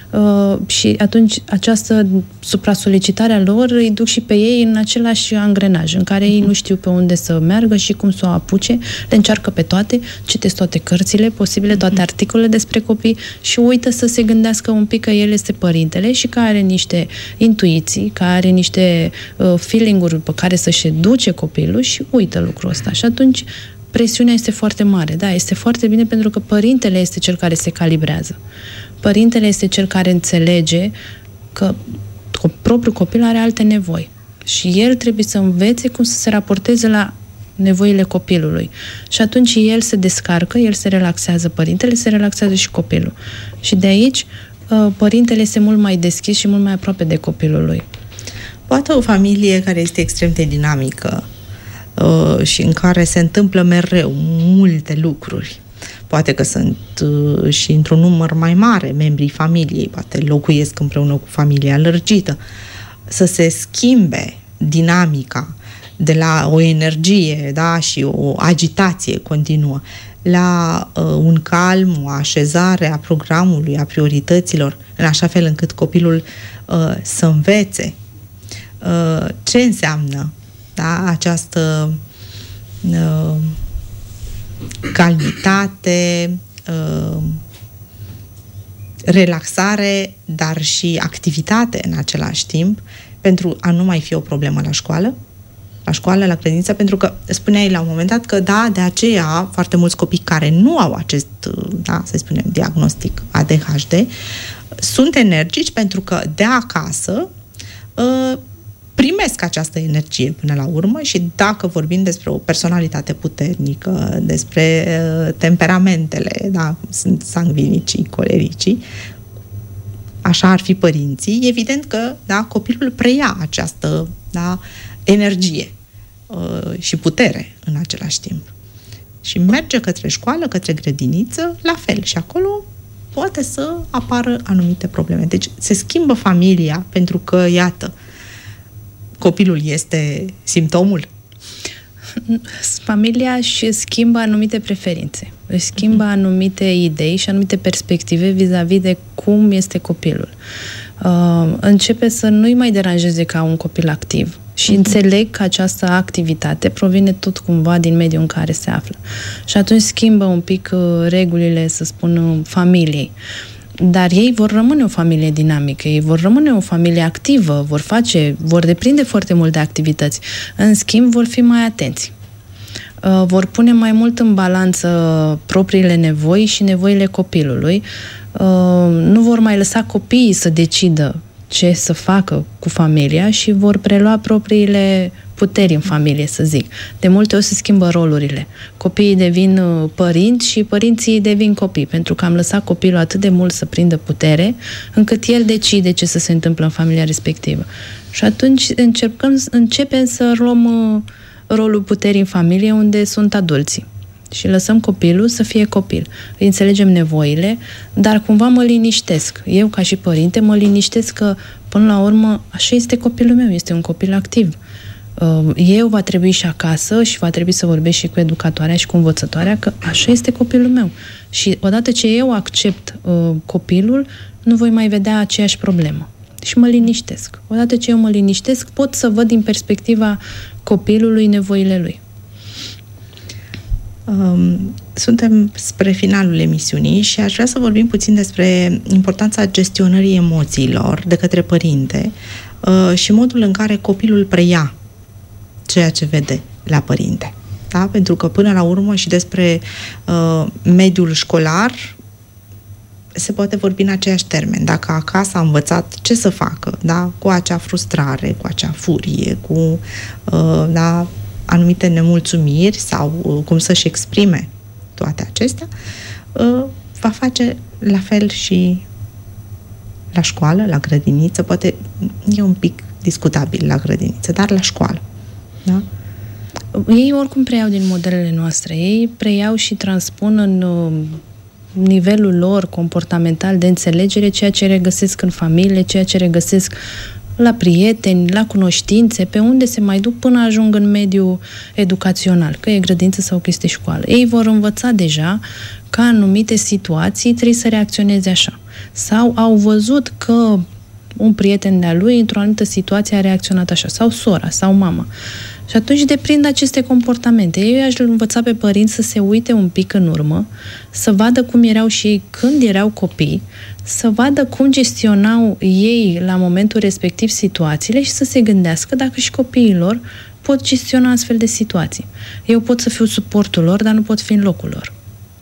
și atunci această supra-solicitare a lor îi duc și pe ei în același angrenaj, în care ei nu știu pe unde să meargă și cum să o apuce, le încearcă pe toate, citesc toate cărțile posibile, toate articolele despre copii și uită să se gândească un pic că el este părintele și că are niște intuiții, că are niște feeling-uri pe care să-și educe copilul și uită lucrul ăsta. Și atunci presiunea este foarte mare. Da, este foarte bine pentru că părintele este cel care se calibrează. Părintele este cel care înțelege că propriul copil are alte nevoi. Și el trebuie să învețe cum să se raporteze la nevoile copilului. Și atunci el se descarcă, el se relaxează, părintele se relaxează și copilul. Și de aici părintele este mult mai deschis și mult mai aproape de copilul lui. Poate o familie care este extrem de dinamică și în care se întâmplă mereu multe lucruri. Poate că sunt și într-un număr mai mare membrii familiei, poate locuiesc împreună cu familia lărgită. Să se schimbe dinamica de la o energie, da, și o agitație continuă la un calm, o așezare a programului, a priorităților, în așa fel încât copilul să învețe ce înseamnă, da, această calmitate, relaxare, dar și activitate în același timp, pentru a nu mai fi o problemă la școală, la credință, pentru că spuneai la un moment dat că, da, de aceea foarte mulți copii care nu au acest, da, să spunem, diagnostic ADHD, sunt energici pentru că de acasă primesc această energie până la urmă și dacă vorbim despre o personalitate puternică, despre temperamentele, da, sunt sangvinicii, colericii, așa ar fi părinții, evident că, da, copilul preia această, da, energie. și putere în același timp. Și merge către școală, către grădiniță, la fel. Și acolo poate să apară anumite probleme. Deci se schimbă familia pentru că, iată, copilul este simptomul. Familia își schimbă anumite preferințe, își schimbă anumite idei și anumite perspective vis-a-vis de cum este copilul. Începe să nu-i mai deranjeze ca un copil activ și înțeleg că această activitate provine tot cumva din mediul în care se află. Și atunci schimbă un pic regulile, să spun, familiei. Dar ei vor rămâne o familie dinamică, ei vor rămâne o familie activă, vor deprinde foarte mult de activități. În schimb, vor fi mai atenți. Vor pune mai mult în balanță propriile nevoi și nevoile copilului. Nu vor mai lăsa copiii să decidă ce să facă cu familia și vor prelua propriile puteri în familie, să zic. De multe ori se schimbă rolurile. Copiii devin părinți și părinții devin copii, pentru că am lăsat copilul atât de mult să prindă putere, încât el decide ce să se întâmplă în familia respectivă. Și atunci începem să luăm rolul puterii în familie unde sunt adulții. Și lăsăm copilul să fie copil. Îi înțelegem nevoile, dar cumva mă liniștesc. Eu, ca și părinte, mă liniștesc că, până la urmă, așa este copilul meu, este un copil activ. Eu va trebui și acasă și va trebui să vorbesc și cu educatoarea și cu învățătoarea că așa este copilul meu. Și odată ce eu accept copilul, nu voi mai vedea aceeași problemă. Și mă liniștesc. Odată ce eu mă liniștesc, pot să văd din perspectiva copilului nevoile lui. Suntem spre finalul emisiunii și aș vrea să vorbim puțin despre importanța gestionării emoțiilor de către părinte și modul în care copilul preia ceea ce vede la părinte. Da? Pentru că până la urmă și despre mediul școlar se poate vorbi în aceiași termeni. Dacă acasă a învățat ce să facă, da? Cu acea frustrare, cu acea furie, cu anumite nemulțumiri sau cum să-și exprime toate acestea, va face la fel și la școală, la grădiniță, poate e un pic discutabil la grădiniță, dar la școală. Da? Ei oricum preiau din modelele noastre. Ei preiau și transpun în nivelul lor comportamental de înțelegere ceea ce regăsesc în familie, ceea ce regăsesc la prieteni, la cunoștințe, pe unde se mai duc până ajung în mediul educațional, că e grădință sau că este școală. Ei vor învăța deja că în anumite situații trebuie să reacționeze așa. Sau au văzut că un prieten de-a lui într-o anumită situație a reacționat așa, sau sora, sau mama. Și atunci deprind aceste comportamente. Eu aș învăța pe părinți să se uite un pic în urmă, să vadă cum erau și ei când erau copii, să vadă cum gestionau ei la momentul respectiv situațiile și să se gândească dacă și copiii lor pot gestiona astfel de situații. Eu pot să fiu suportul lor, dar nu pot fi în locul lor.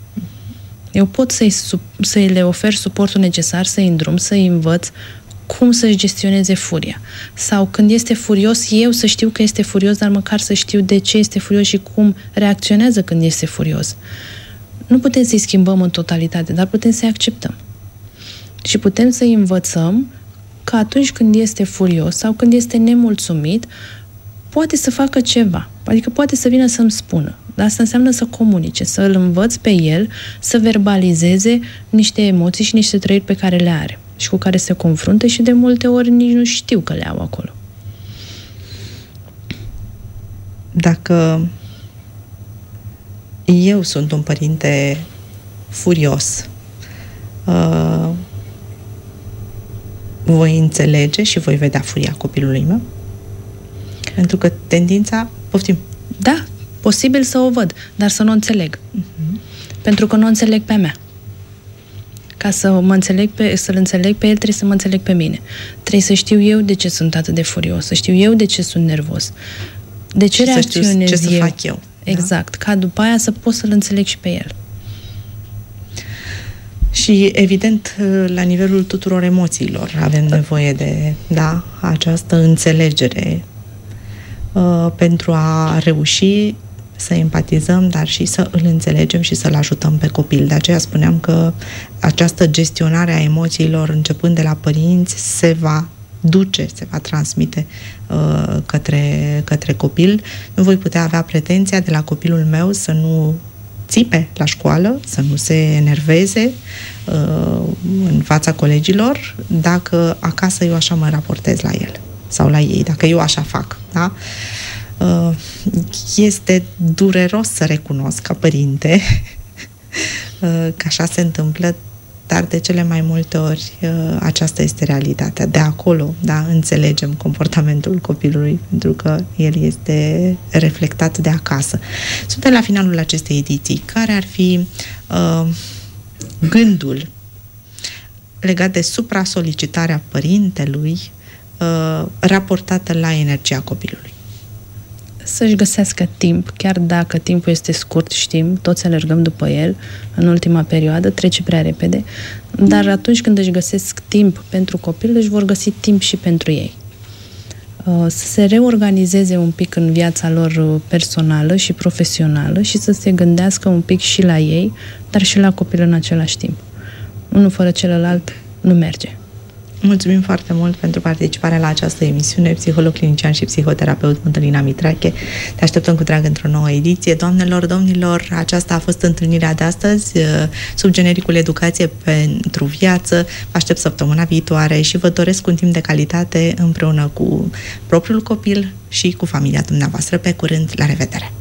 Eu pot să-i le ofer suportul necesar, să-i îndrum, să-i învăț cum să-și gestioneze furia. Sau când este furios, eu să știu că este furios, dar măcar să știu de ce este furios și cum reacționează când este furios. Nu putem să-i schimbăm în totalitate, dar putem să-i acceptăm. Și putem să-i învățăm că atunci când este furios sau când este nemulțumit, poate să facă ceva. Adică poate să vină să-mi spună. Dar asta înseamnă să comunice, să îl învăț pe el, să verbalizeze niște emoții și niște trăiri pe care le are și cu care se confruntă și de multe ori nici nu știu că le au acolo. Dacă eu sunt un părinte furios, voi înțelege și voi vedea furia copilului meu? Pentru că tendința... Poftim. Da, posibil să o văd, dar să nu o înțeleg. Pentru că nu o înțeleg pe a mea. Ca să-l înțeleg pe el, trebuie să mă înțeleg pe mine. Trebuie să știu eu de ce sunt atât de furios, să știu eu de ce sunt nervos. De ce reacționez ce să fac eu. Exact, ca după aia să pot să-l înțeleg și pe el. Și, evident, la nivelul tuturor emoțiilor avem nevoie de această înțelegere pentru a reuși să empatizăm, dar și să îl înțelegem și să-l ajutăm pe copil. De aceea spuneam că această gestionare a emoțiilor, începând de la părinți, se va duce, se va transmite către copil. Nu voi putea avea pretenția de la copilul meu să nu țipe la școală, să nu se enerveze în fața colegilor, dacă acasă eu așa mă raportez la el sau la ei, dacă eu așa fac, da? Este dureros să recunosc ca părinte că așa se întâmplă, dar de cele mai multe ori aceasta este realitatea. De acolo, da, înțelegem comportamentul copilului, pentru că el este reflectat de acasă. Suntem la finalul acestei ediții. Care ar fi gândul legat de supra-solicitarea părintelui raportată la energia copilului? Să-și găsească timp, chiar dacă timpul este scurt, știm, toți alergăm după el în ultima perioadă, trece prea repede, dar atunci când își găsesc timp pentru copil, își vor găsi timp și pentru ei. Să se reorganizeze un pic în viața lor personală și profesională și să se gândească un pic și la ei, dar și la copil în același timp. Unul fără celălalt nu merge. Mulțumim foarte mult pentru participarea la această emisiune, psiholog clinician și psihoterapeut Mădălina Mitrache. Te așteptăm cu drag într-o nouă ediție. Doamnelor, domnilor, aceasta a fost întâlnirea de astăzi sub genericul Educație pentru Viață. Vă aștept săptămâna viitoare și vă doresc un timp de calitate împreună cu propriul copil și cu familia dumneavoastră. Pe curând, la revedere!